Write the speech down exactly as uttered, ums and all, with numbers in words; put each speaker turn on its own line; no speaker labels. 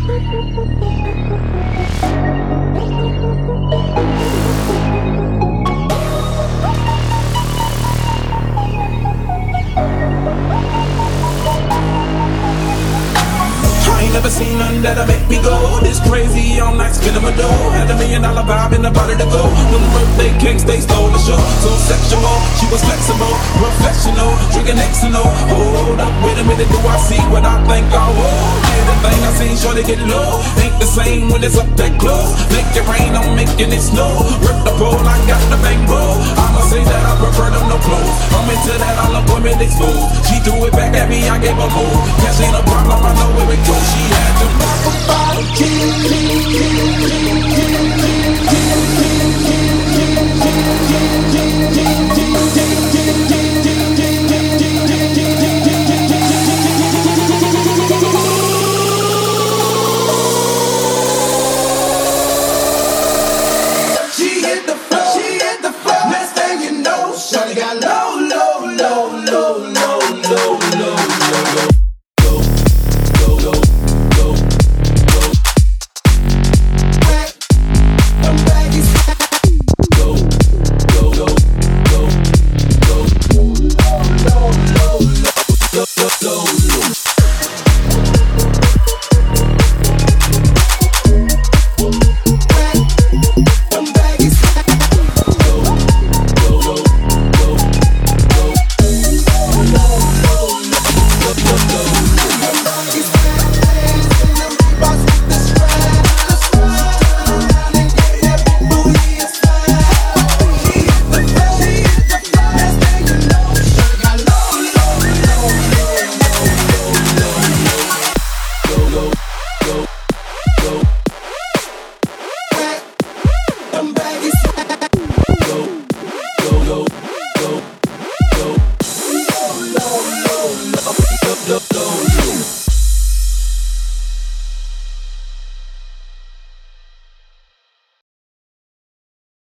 I ain't never seen nothing that'll make me go this crazy all night, spinning my dough. Had a million dollar vibe in the body to go. Them birthday cakes, they stole the show. So sexual, she was flexible, professional, drinking Xano. Hold up, wait a minute, do I see what I think I will? Yeah, the thing I seen, sure to get low. Ain't the same when it's up that close. Make it rain, I'm making it snow. Rip the pole, I got the bang bro. I'ma say that I prefer them no clothes. I'm into that, I love women exposed. She threw it back at me, I gave her more. Cash ain't a problem, I know where it goes. She had them